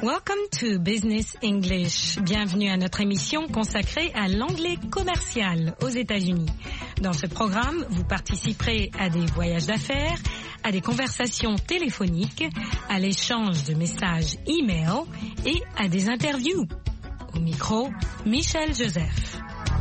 Welcome to Business English. Bienvenue à notre émission consacrée à l'anglais commercial aux États-Unis. Dans ce programme, vous participerez à des voyages d'affaires, à des conversations téléphoniques, à l'échange de messages e-mail et à des interviews. Au micro, Michel Joseph.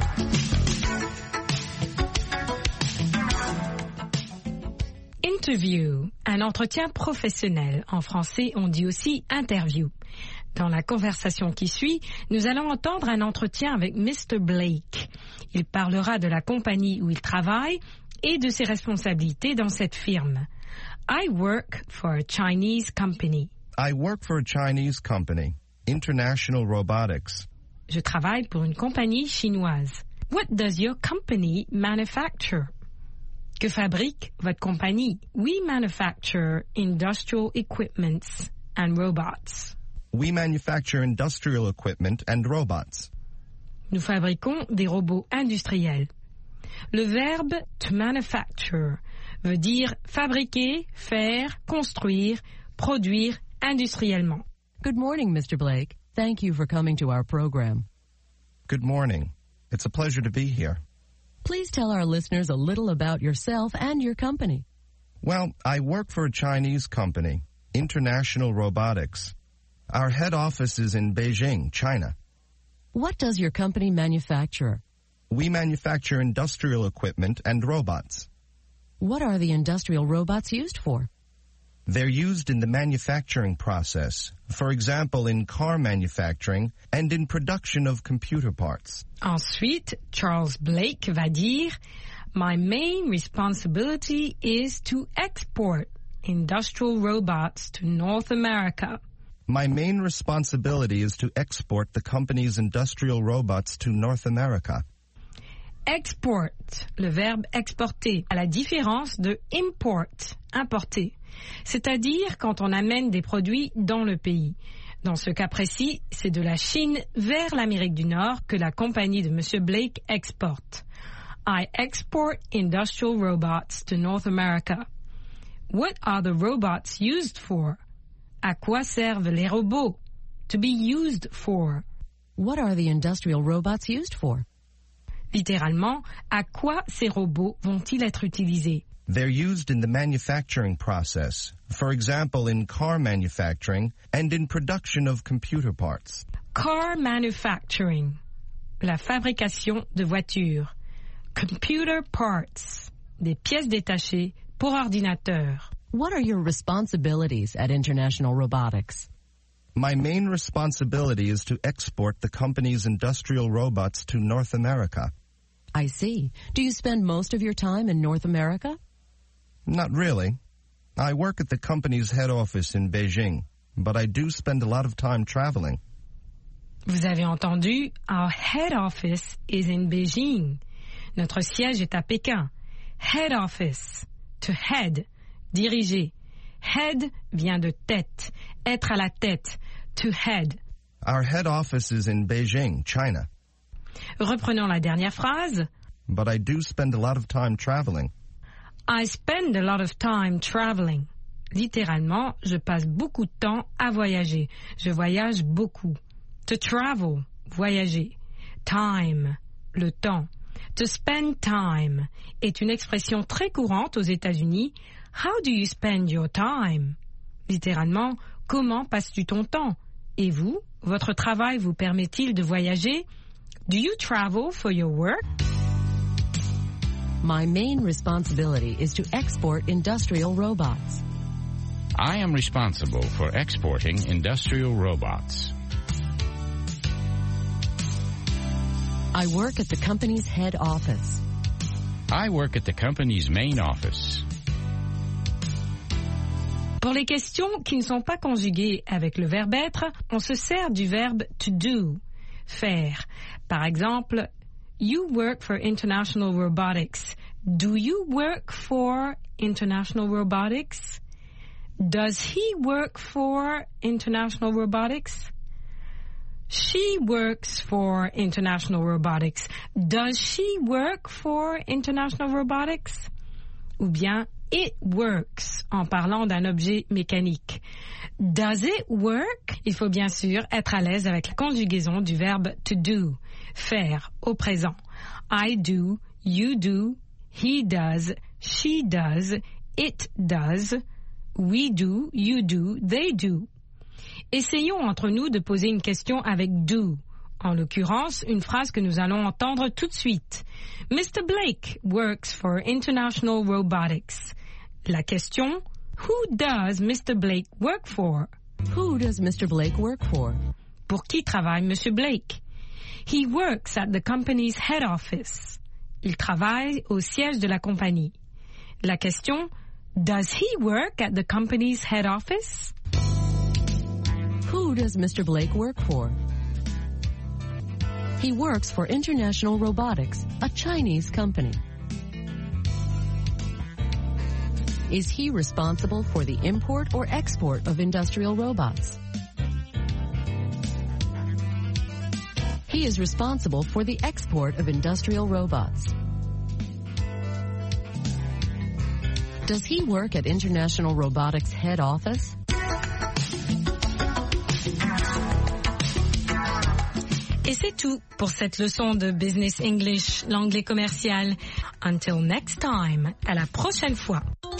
Interview, un entretien professionnel. En français, on dit aussi interview. Dans la conversation qui suit, nous allons entendre un entretien avec Mr. Blake. Il parlera de la compagnie où il travaille et de ses responsabilités dans cette firme. I work for a Chinese company. I work for a Chinese company, International Robotics. Je travaille pour une compagnie chinoise. What does your company manufacture? Que fabrique votre compagnie? We manufacture industrial equipments and robots. We manufacture industrial equipment and robots. Nous fabriquons des robots industriels. Le verbe to manufacture veut dire fabriquer, faire, construire, produire industriellement. Good morning, Mr. Blake. Thank you for coming to our program. Good morning. It's a pleasure to be here. Please tell our listeners a little about yourself and your company. Well, I work for a Chinese company, International Robotics. Our head office is in Beijing, China. What does your company manufacture? We manufacture industrial equipment and robots. What are the industrial robots used for? They're used in the manufacturing process, for example, in car manufacturing and in production of computer parts. Ensuite, Charles Blake va dire, My main responsibility is to export industrial robots to North America. My main responsibility is to export the company's industrial robots to North America. Export, le verbe exporter, à la différence de import, importer. C'est-à-dire quand on amène des produits dans le pays. Dans ce cas précis, c'est de la Chine vers l'Amérique du Nord que la compagnie de M. Blake exporte. I export industrial robots to North America. What are the robots used for? À quoi servent les robots? To be used for. What are the industrial robots used for? Littéralement, à quoi ces robots vont-ils être utilisés? They're used in the manufacturing process, for example, in car manufacturing and in production of computer parts. Car manufacturing, la fabrication de voitures. Computer parts, des pièces détachées pour ordinateur. What are your responsibilities at International Robotics? My main responsibility is to export the company's industrial robots to North America. I see. Do you spend most of your time in North America? Not really. I work at the company's head office in Beijing, but I do spend a lot of time traveling. Vous avez entendu, our head office is in Beijing. Notre siège est à Pékin. Head office, to head, diriger. Head vient de tête, être à la tête, to head. Our head office is in Beijing, China. Reprenons la dernière phrase. But I do spend a lot of time traveling. I spend a lot of time traveling. Littéralement, je passe beaucoup de temps à voyager. Je voyage beaucoup. To travel, voyager. Time, le temps. To spend time est une expression très courante aux États-Unis. How do you spend your time? Littéralement, comment passes-tu ton temps? Et vous, votre travail vous permet-il de voyager? Do you travel for your work? My main responsibility is to export industrial robots. I am responsible for exporting industrial robots. I work at the company's head office. I work at the company's main office. Pour les questions qui ne sont pas conjuguées avec le verbe être, on se sert du verbe to do, faire. Par exemple, you work for International Robotics. Do you work for International Robotics? Does he work for International Robotics? She works for International Robotics. Does she work for International Robotics? Ou bien, It works en parlant d'un objet mécanique. Does it work? Il faut bien sûr être à l'aise avec la conjugaison du verbe to do, faire au présent. I do, you do, he does, she does, it does, we do, you do, they do. Essayons entre nous de poser une question avec do. En l'occurrence, une phrase que nous allons entendre tout de suite. Mr. Blake works for International Robotics. La question, who does Mr. Blake work for? Who does Mr. Blake work for? Pour qui travaille Monsieur Blake? He works at the company's head office. Il travaille au siège de la compagnie. La question, does he work at the company's head office? Who does Mr. Blake work for? He works for International Robotics, a Chinese company. Is he responsible for the import or export of industrial robots? He is responsible for the export of industrial robots. Does he work at International Robotics head office? Et c'est tout pour cette leçon de Business English, l'anglais commercial. Until next time, à la prochaine fois.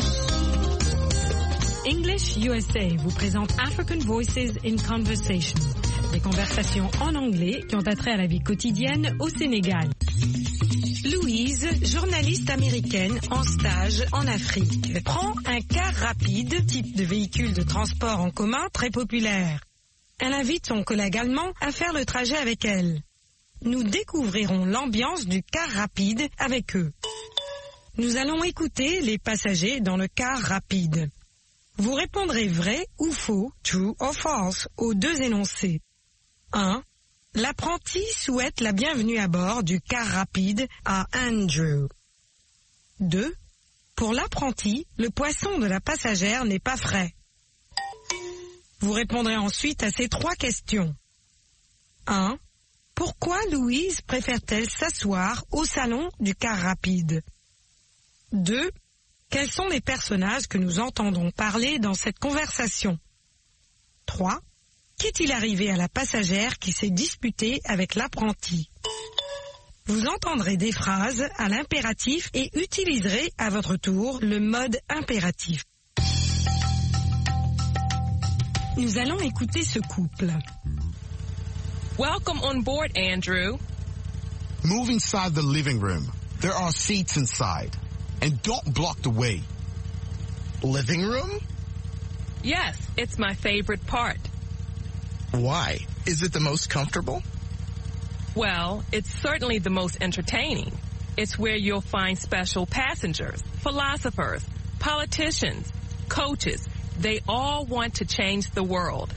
English USA vous présente African Voices in Conversation, des conversations en anglais qui ont attrait à la vie quotidienne au Sénégal. Louise, journaliste américaine en stage en Afrique, prend un car rapide, type de véhicule de transport en commun très populaire. Elle invite son collègue allemand à faire le trajet avec elle. Nous découvrirons l'ambiance du car rapide avec eux. Nous allons écouter les passagers dans le car rapide. Vous répondrez vrai ou faux, true or false, aux deux énoncés. 1. L'apprenti souhaite la bienvenue à bord du car rapide à Andrew. 2. Pour l'apprenti, le poisson de la passagère n'est pas frais. Vous répondrez ensuite à ces 3 questions. 1. Pourquoi Louise préfère-t-elle s'asseoir au salon du car rapide? 2. Quels sont les personnages que nous entendons parler dans cette conversation? 3. Qu'est-il arrivé à la passagère qui s'est disputée avec l'apprenti? Vous entendrez des phrases à l'impératif et utiliserez à votre tour le mode impératif. Nous allons écouter ce couple. Welcome on board, Andrew. Move inside the living room. There are seats inside. And don't block the way. Living room? Yes, it's my favorite part. Why? Is it the most comfortable? Well, it's certainly the most entertaining. It's where you'll find special passengers, philosophers, politicians, coaches. They all want to change the world.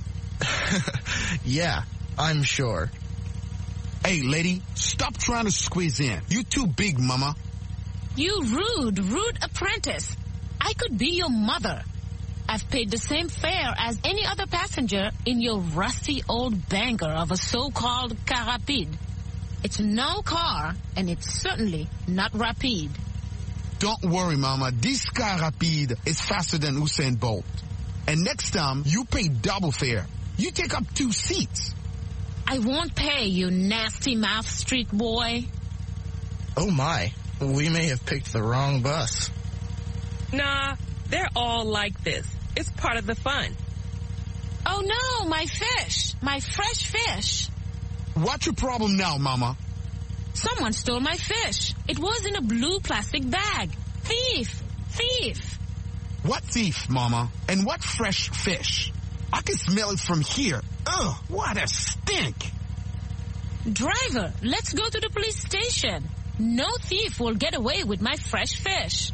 Yeah, I'm sure. Hey, lady, stop trying to squeeze in. You too big, mama. You rude apprentice. I could be your mother. I've paid the same fare as any other passenger in your rusty old banger of a so-called car rapide. It's no car, and it's certainly not rapide. Don't worry, mama. This car rapide is faster than Usain Bolt. And next time, you pay double fare. You take up 2 seats. I won't pay, you nasty mouth street boy. Oh my, we may have picked the wrong bus. Nah, they're all like this. It's part of the fun. Oh no, my fish, my fresh fish. What's your problem now, mama? Someone stole my fish. It was in a blue plastic bag. Thief! Thief! What thief, mama? And what fresh fish? I can smell it from here. Ugh, what a stink! Driver, let's go to the police station. No thief will get away with my fresh fish.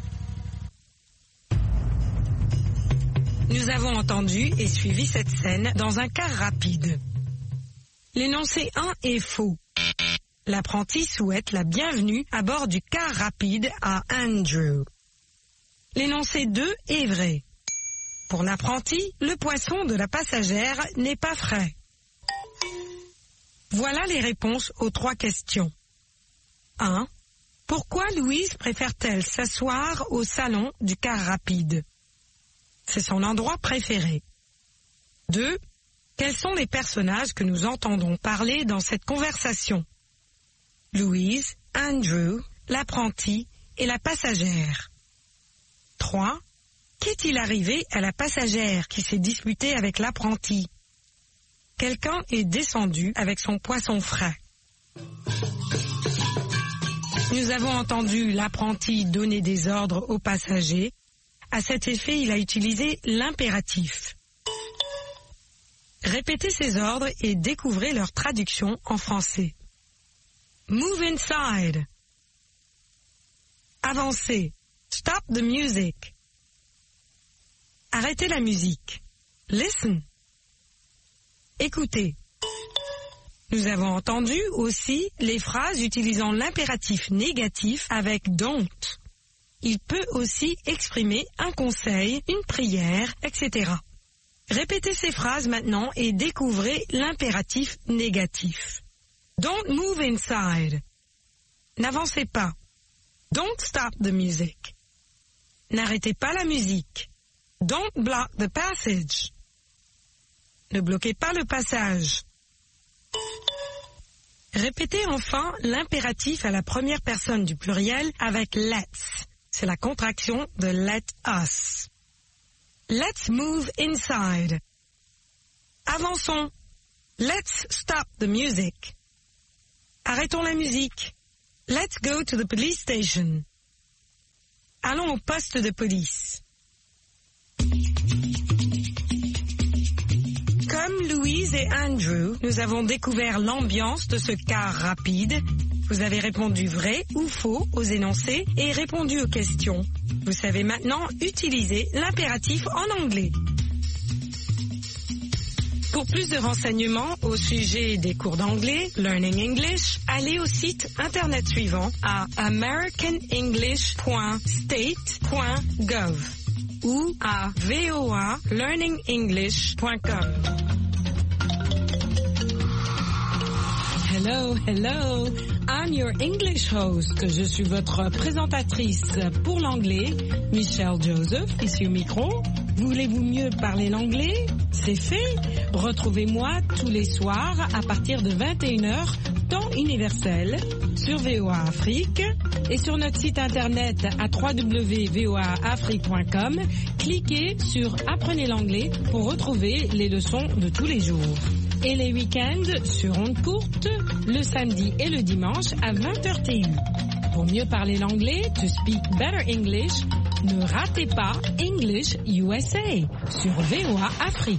Nous avons entendu et suivi cette scène dans un car rapide. L'énoncé 1 est faux. L'apprenti souhaite la bienvenue à bord du car rapide à Andrew. L'énoncé 2 est vrai. Pour l'apprenti, le poisson de la passagère n'est pas frais. Voilà les réponses aux 3 questions. 1. Pourquoi Louise préfère-t-elle s'asseoir au salon du car rapide? C'est son endroit préféré. 2. Quels sont les personnages que nous entendons parler dans cette conversation? Louise, Andrew, l'apprenti et la passagère. 3. Qu'est-il arrivé à la passagère qui s'est disputée avec l'apprenti? Quelqu'un est descendu avec son poisson frais. Nous avons entendu l'apprenti donner des ordres aux passagers. À cet effet, il a utilisé l'impératif. Répétez ces ordres et découvrez leur traduction en français. Move inside. Avancez. Stop the music. Arrêtez la musique. Listen. Écoutez. Nous avons entendu aussi les phrases utilisant l'impératif négatif avec don't. Il peut aussi exprimer un conseil, une prière, etc. Répétez ces phrases maintenant et découvrez l'impératif négatif. Don't move inside. N'avancez pas. Don't stop the music. N'arrêtez pas la musique. Don't block the passage. Ne bloquez pas le passage. Répétez enfin l'impératif à la première personne du pluriel avec let's. C'est la contraction de let us. Let's move inside. Avançons. Let's stop the music. Arrêtons la musique. Let's go to the police station. Allons au poste de police. Comme Louise et Andrew, nous avons découvert l'ambiance de ce car rapide. Vous avez répondu vrai ou faux aux énoncés et répondu aux questions. Vous savez maintenant utiliser l'impératif en anglais. Pour plus de renseignements au sujet des cours d'anglais, Learning English, allez au site internet suivant à americanenglish.state.gov ou à voalearningenglish.com. Hello, hello, I'm your English host. Je suis votre présentatrice pour l'anglais, Michelle Joseph, ici au micro. Voulez-vous mieux parler l'anglais? C'est fait. Retrouvez-moi tous les soirs à partir de 21h, temps universel, sur VOA Afrique et sur notre site internet à www.voaafrique.com. Cliquez sur Apprenez l'anglais pour retrouver les leçons de tous les jours. Et les week-ends sur ondes courtes, le samedi et le dimanche à 20h TU. Pour mieux parler l'anglais, to speak better English, ne ratez pas English USA sur VOA Afrique.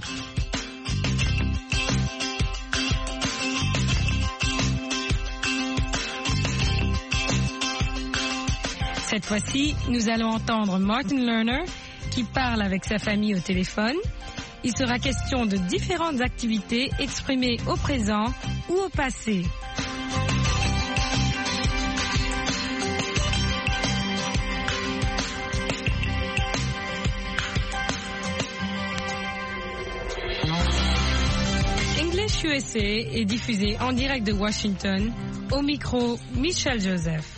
Cette fois-ci, nous allons entendre Martin Lerner qui parle avec sa famille au téléphone. Il sera question de différentes activités exprimées au présent ou au passé. English USA est diffusé en direct de Washington. Au micro, Michelle Joseph.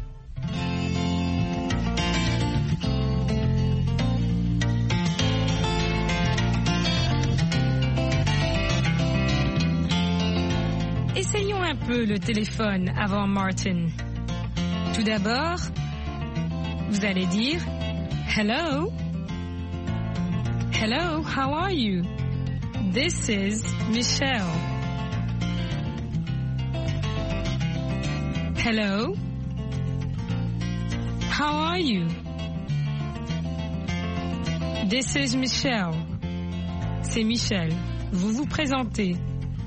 Essayons un peu le téléphone avant Martin. Tout d'abord, vous allez dire Hello. Hello, how are you? This is Michelle. Hello. How are you? This is Michelle. C'est Michel. Vous vous présentez.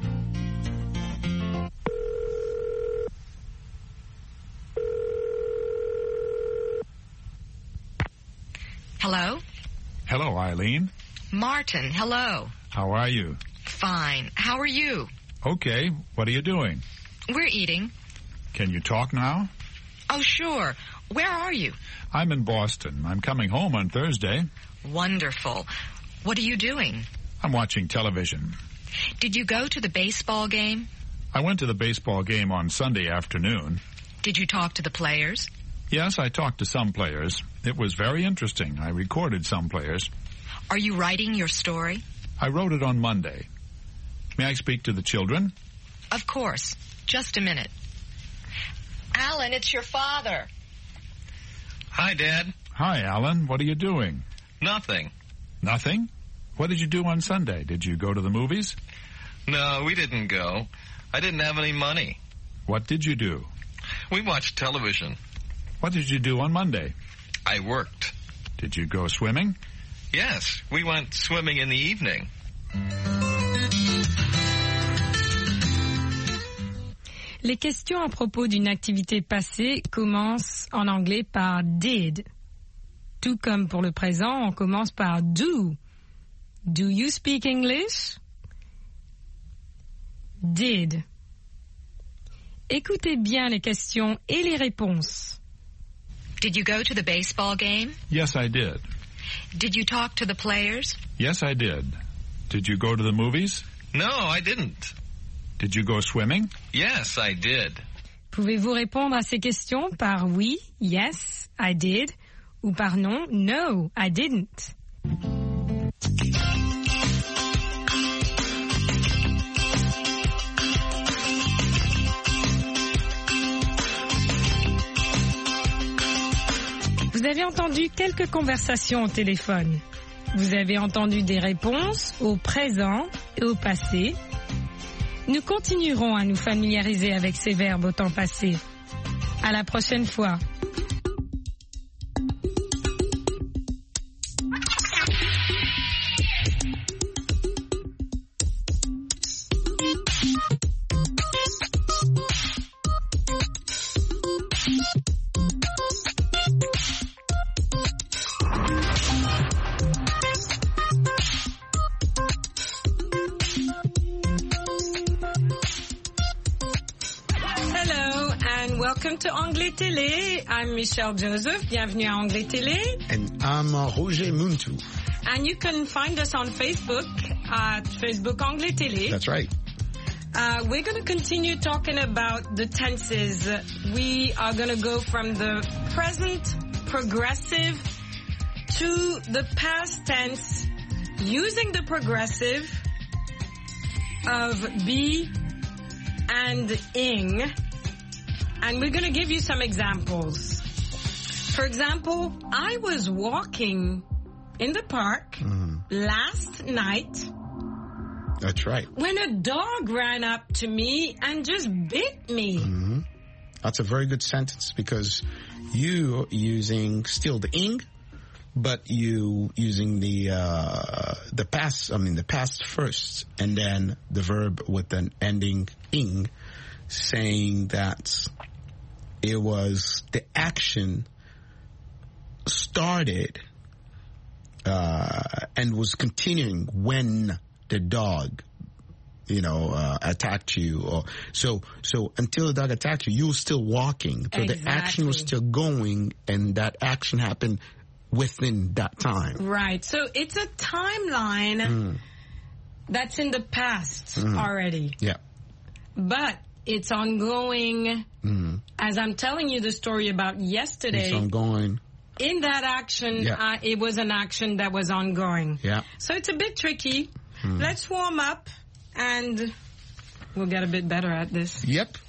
Hello? Hello, Eileen. Martin, hello. How are you? Fine. How are you? Okay. What are you doing? We're eating. Can you talk now? Oh, sure. Where are you? I'm in Boston. I'm coming home on Thursday. Wonderful. What are you doing? I'm watching television. Did you go to the baseball game? I went to the baseball game on Sunday afternoon. Did you talk to the players? Yes, I talked to some players. It was very interesting. I recorded some players. Are you writing your story? I wrote it on Monday. May I speak to the children? Of course. Just a minute. Alan, it's your father. Hi, Dad. Hi, Alan. What are you doing? Nothing. Nothing? What did you do on Sunday? Did you go to the movies? No, we didn't go. I didn't have any money. What did you do? We watched television. What did you do on Monday? I worked. Did you go swimming? Yes, we went swimming in the evening. Les questions à propos d'une activité passée commencent en anglais par did. Tout comme pour le présent, on commence par do. Do you speak English? Did. Écoutez bien les questions et les réponses. Did you go to the baseball game? Yes, I did. Did you talk to the players? Yes, I did. Did you go to the movies? No, I didn't. Did you go swimming? Yes, I did. Pouvez-vous répondre à ces questions par oui, yes, I did, ou par non, no, I didn't? Vous avez entendu quelques conversations au téléphone. Vous avez entendu des réponses au présent et au passé. Nous continuerons à nous familiariser avec ces verbes au temps passé. À la prochaine fois. Welcome to Anglais Télé. I'm Michelle Joseph. Bienvenue à Anglais Télé. And I'm Roger Muntu. And you can find us on Facebook at Facebook Anglais Télé. That's right. We're going to continue talking about the tenses. We are going to go from the present progressive to the past tense using the progressive of be and ing. And we're going to give you some examples. For example, I was walking in the park last night. That's right. When a dog ran up to me and just bit me. Mm-hmm. That's a very good sentence because you using still the ing, but you using the past, the past first, and then the verb with an ending ing, saying that it was the action started and was continuing when the dog, attacked you. Or so until the dog attacked you, you were still walking. So the action was still going, and that action happened within that time. Right. So it's a timeline that's in the past already. Yeah. But it's ongoing. As I'm telling you the story about yesterday. It's ongoing. In that action, it was an action that was ongoing. Yeah. So it's a bit tricky. Let's warm up, and we'll get a bit better at this. Yep.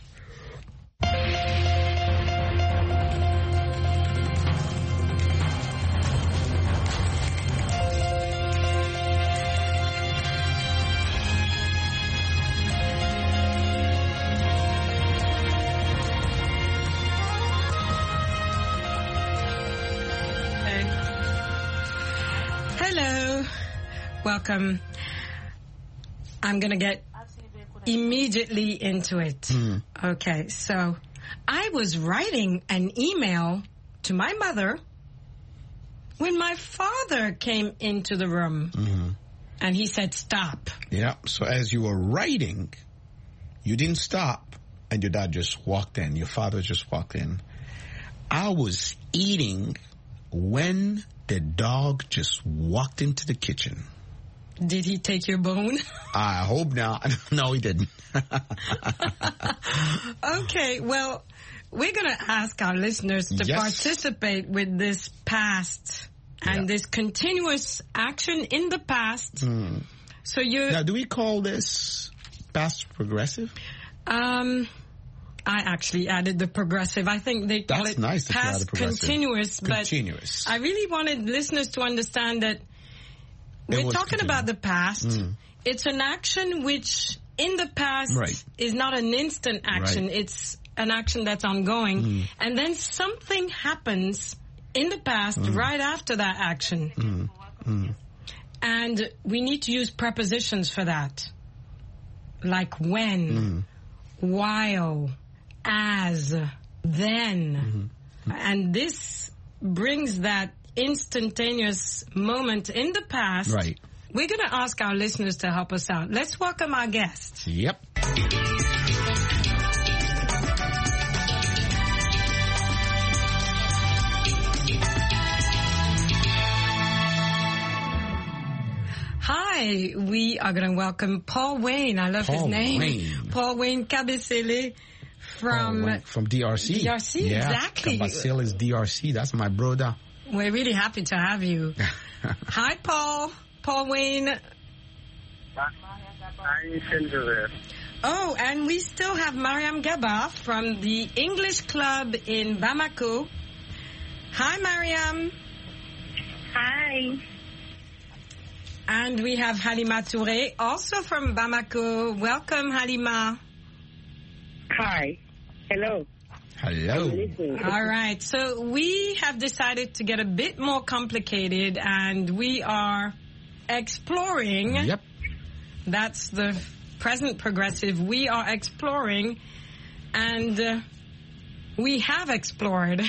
Welcome. I'm going to get immediately into it. Okay, so I was writing an email to my mother when my father came into the room. And he said, stop. Yeah, so as you were writing, you didn't stop, and your dad just walked in. Your father just walked in. I was eating when the dog just walked into the kitchen. Did he take your bone? I hope not. No, he didn't. Okay, well, we're going to ask our listeners to participate with this past and this continuous action in the past. So now, do we call this past progressive? I actually added the progressive. I think they call it past continuous. But I really wanted listeners to understand that we're talking about the past. It's an action which in the past is not an instant action. It's an action that's ongoing. And then something happens in the past right after that action. And we need to use prepositions for that. Like when, while, as, then. And this brings that instantaneous moment in the past. Right. We're going to ask our listeners to help us out. Let's welcome our guest. Yep. Hi, we are going to welcome Paul Wayne. I love his name. Paul Wayne Kabasele from DRC. DRC, exactly. Kabasele is DRC. That's my brother. We're really happy to have you. Hi, Paul. Paul Wayne. Oh, and we still have Mariam Gaba from the English Club in Bamako. Hi, Mariam. Hi. And we have Halima Touré, also from Bamako. Welcome, Halima. Hi. Hello. Hello. All right. So we have decided to get a bit more complicated, and we are exploring. Yep. That's the present progressive. We are exploring, and we have explored.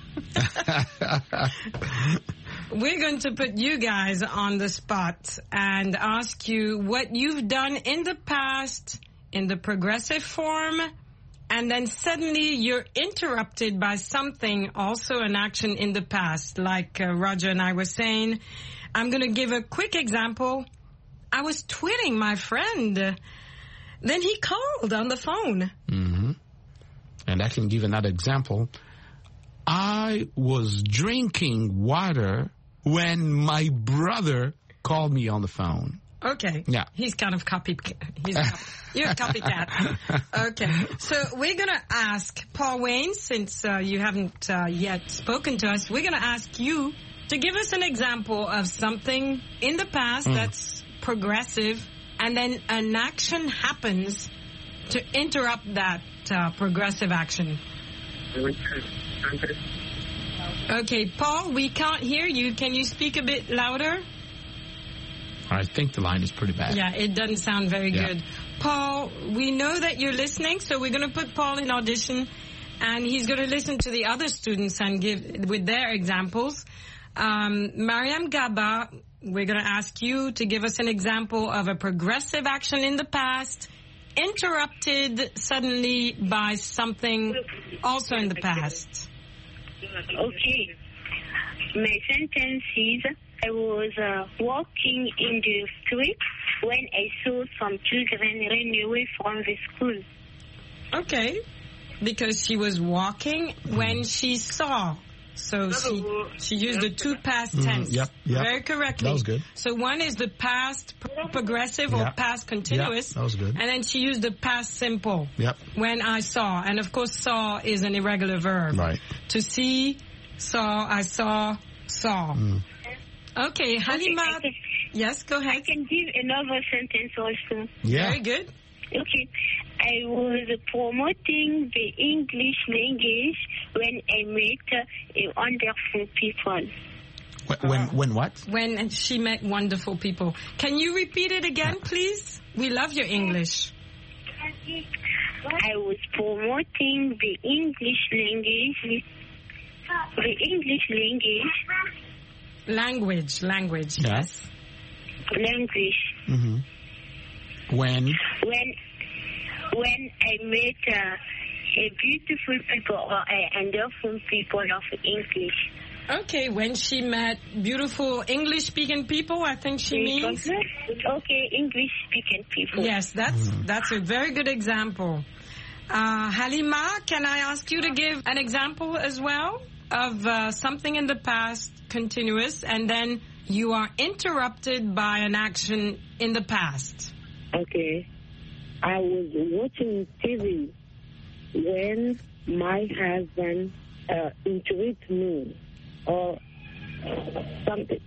We're going to put you guys on the spot and ask you what you've done in the past in the progressive form, and then suddenly you're interrupted by something, also an action in the past, like Roger and I were saying. I'm going to give a quick example. I was tweeting my friend. Then he called on the phone. And I can give another example. I was drinking water when my brother called me on the phone. Okay. Yeah. He's kind of you're a copycat. Okay. So we're going to ask Paul Wayne, since you haven't yet spoken to us, we're going to ask you to give us an example of something in the past that's progressive, and then an action happens to interrupt that progressive action. Okay, Paul, we can't hear you. Can you speak a bit louder? I think the line is pretty bad. Yeah, it doesn't sound very good. Paul, we know that you're listening, so we're going to put Paul in audition, and he's going to listen to the other students and give with their examples. Mariam Gaba, we're going to ask you to give us an example of a progressive action in the past, interrupted suddenly by something also in the past. Okay. My sentence is, I was walking in the street when I saw some children run away from the school. Okay. Because she was walking when she saw. So she used the two past tense. Yep. Very correctly. That was good. So one is the past progressive or past continuous. That was good. And then she used the past simple. Yep. When I saw. And of course saw is an irregular verb. Right. To see, saw, I saw. Okay, Halima. Yes, go ahead. I can give another sentence also. Yeah. Very good. Okay. I was promoting the English language when I met wonderful people. When what? When she met wonderful people. Can you repeat it again, please? We love your English. I was promoting the English language. Language, yeah. yes. Language. When I met a beautiful people or a wonderful people of English. Okay, when she met beautiful English-speaking people, I think she means. Okay, English-speaking people. Yes, that's a very good example. Halima, can I ask you to give an example as well of something in the past, continuous, and then you are interrupted by an action in the past? Okay. I was watching TV when my husband interrupted me or something.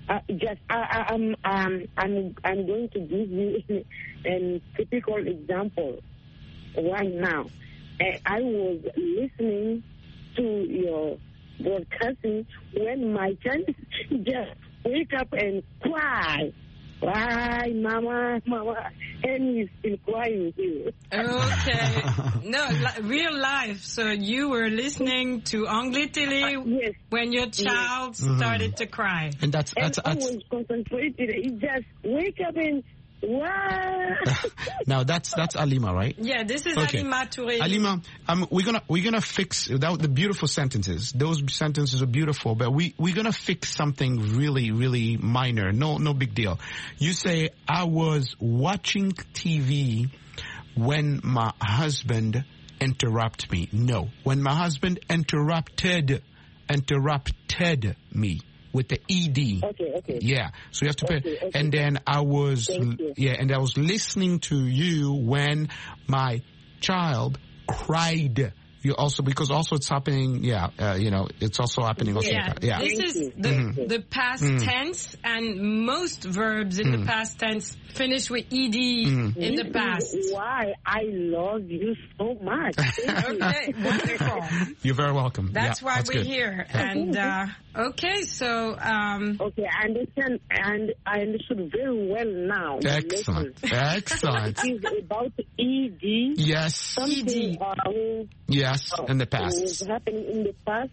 I'm going to give you a typical example right now. I was listening to your broadcasting when my child just wake up and cry. Why, mama, and he's still crying too. Okay. No, real life. So you were listening to Anglais Télé yes. when your child started to cry. And that's I was concentrated. He just wake up and wow. Now that's Alima, right? Yeah, this is Okay. Halima Touré. Alima, we're gonna fix without the beautiful sentences. Those sentences are beautiful, but we're gonna fix something really, really minor. No big deal. You say, I was watching TV when my husband interrupted me. No, when my husband interrupted me. With the ED. Okay. Yeah. So you have to pay. Okay. And then I was, and I was listening to you when my child cried. You also, because also it's happening, it's also happening also. Yeah. This is the past tense, and most verbs in the past tense finish with ED in the past. Why I love you so much. Okay, wonderful. You're very welcome. That's why we're good. here. And, okay, so... Okay, I understand, and I understood very well now. Excellent. Excellent. It's about ED. Yes. Something yes, in the past. It was happening in the past.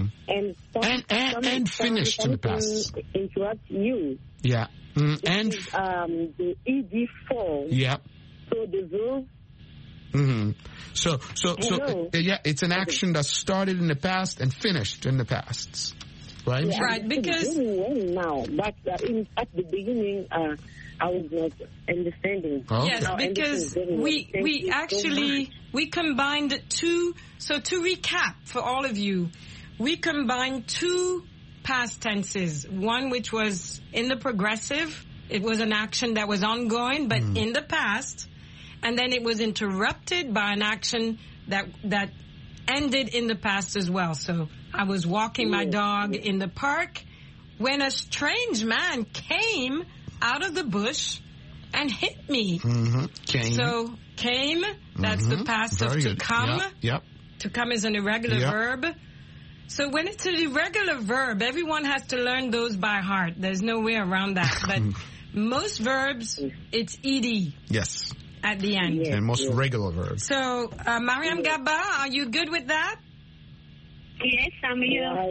And finished in the past. Interrupt you. Yeah. And the ED form. Yeah. So the verb. So it's an action that started in the past and finished in the past, right? Yeah, right, because well now, but at the beginning, I was not understanding. Okay. Yes, because we actually we combined two. So to recap for all of you, we combined two past tenses. One which was in the progressive. It was an action that was ongoing, but in the past. And then it was interrupted by an action that ended in the past as well. So I was walking my dog in the park when a strange man came out of the bush and hit me. Came. So came, that's the past Very of to good. come. Yep. To come is an irregular verb. So when it's an irregular verb, everyone has to learn those by heart. There's no way around that. But most verbs, it's ED. Yes. At the end. And most regular verbs. So, Mariam Gaba, are you good with that? Yes, I'm here.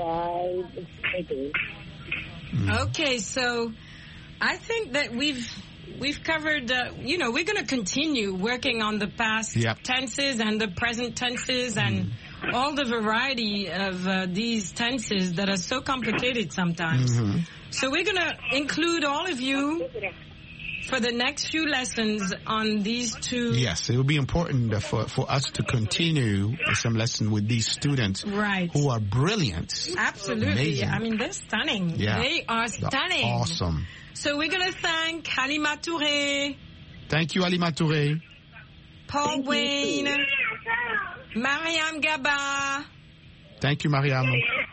Okay, so I think that we've covered, we're going to continue working on the past tenses and the present tenses and all the variety of these tenses that are so complicated sometimes. So we're going to include all of you for the next few lessons on these two. Yes, it will be important for us to continue some lesson with these students who are brilliant. Absolutely. Amazing. I mean, they're stunning. Yeah. They are stunning. They're awesome. So we're going to thank Halima Touré. Thank you, Halima Touré. Paul Wayne. Mariam Gaba. Thank you, Mariam.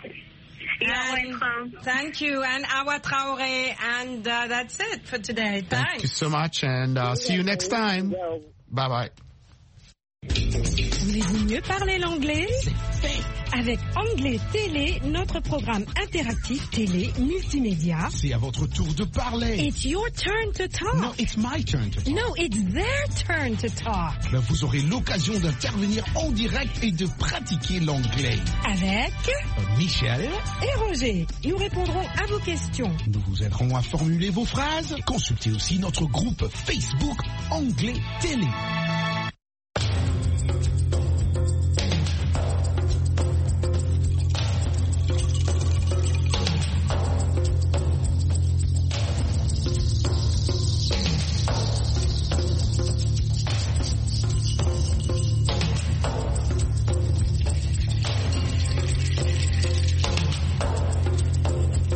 Thank you, and Awa Traoré, and that's it for today. Thanks. Thank you so much, and see you next time. Bye-bye. Voulez-vous mieux parler l'anglais? Avec Anglais Télé, notre programme interactif télé multimédia. C'est à votre tour de parler. It's your turn to talk. No, it's my turn to talk. No, it's their turn to talk. Ben, vous aurez l'occasion d'intervenir en direct et de pratiquer l'anglais. Avec Michel et Roger. Nous répondrons à vos questions. Nous vous aiderons à formuler vos phrases. Consultez aussi notre groupe Facebook Anglais Télé.